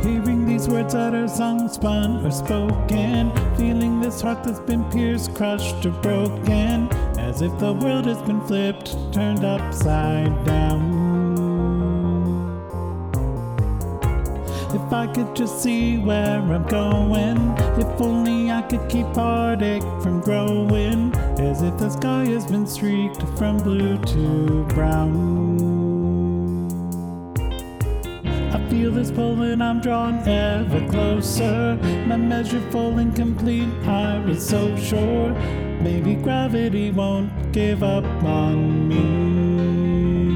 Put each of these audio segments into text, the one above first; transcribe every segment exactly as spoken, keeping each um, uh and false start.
Hearing these words that are sung, spun, or spoken, feeling this heart that's been pierced, crushed, or broken, as if the world has been flipped, turned upside down. If I could just see where I'm going, if only I could keep heartache from growing, as if the sky has been streaked from blue to brown. I feel this pull and I'm drawn ever closer, my measure full and complete, I was so sure, maybe gravity won't give up on me.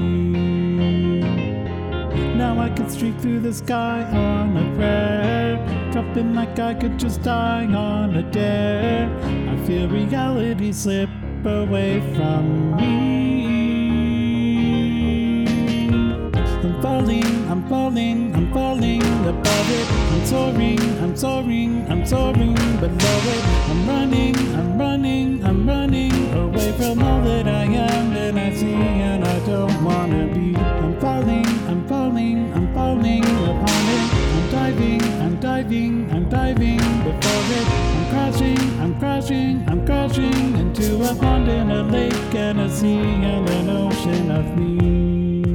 Now I could streak through the sky on a prayer, dropping like I could just die on a dare. I feel reality slip away from me. I'm falling, I'm falling, I'm falling above it. I'm soaring, I'm soaring, I'm soaring below it. I'm running, I'm running, I'm running away from all that I am and I see and I don't wanna be. I'm falling, I'm falling, I'm falling upon it. I'm diving, I'm diving, I'm diving before it. I'm crashing, I'm crashing, I'm crashing into a pond and a lake and a sea and an ocean of me.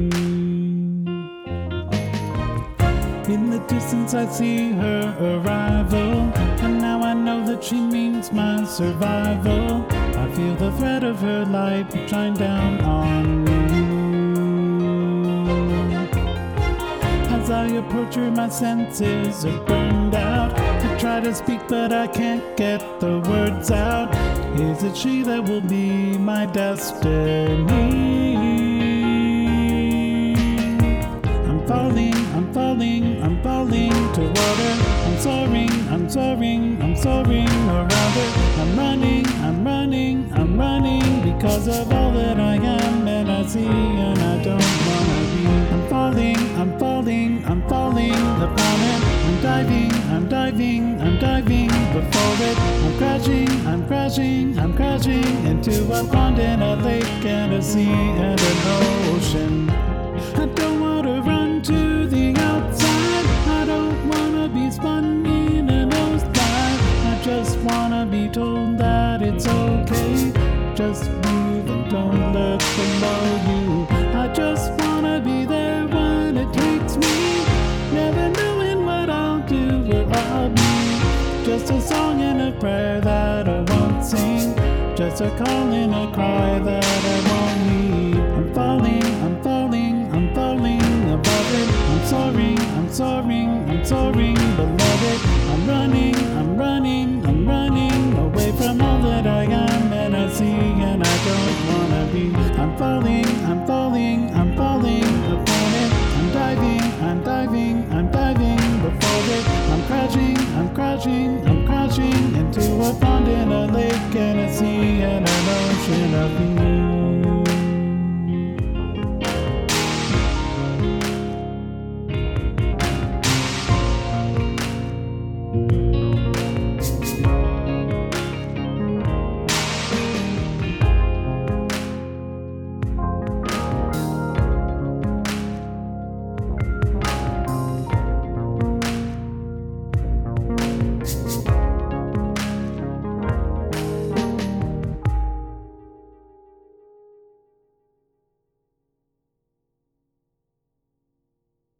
In the distance I see her arrival, and now I know that she means my survival. I feel the thread of her light shine down on me. As I approach her, my senses are burned out. I try to speak but I can't get the words out. Is it she that will be my destiny? I'm falling, I'm falling, I'm falling toward her. I'm soaring, I'm soaring, I'm soaring around her. I'm running, I'm running, I'm running because of all that I am and I see and I don't wanna be. I'm falling, I'm falling, I'm falling upon it. I'm diving, I'm diving, I'm diving before it. I'm crashing, I'm crashing, I'm crashing into a pond and a lake and a sea and an ocean. I don't wanna run to the outside, I don't wanna be spun in a nosedive. I just wanna be told that it's okay, just breathe and don't look below you. I just wanna be there when it takes me, never knowing what I'll do or I'll be. Just a song and a prayer that I won't sing, just a call and a cry that I won't need. I'm falling, I'm falling, I'm falling above it. I'm soaring, I'm soaring, I'm soaring below it. I'm running, I'm running, I'm running away from all that I am and I see and I don't wanna be. I'm falling, I'm falling, I'm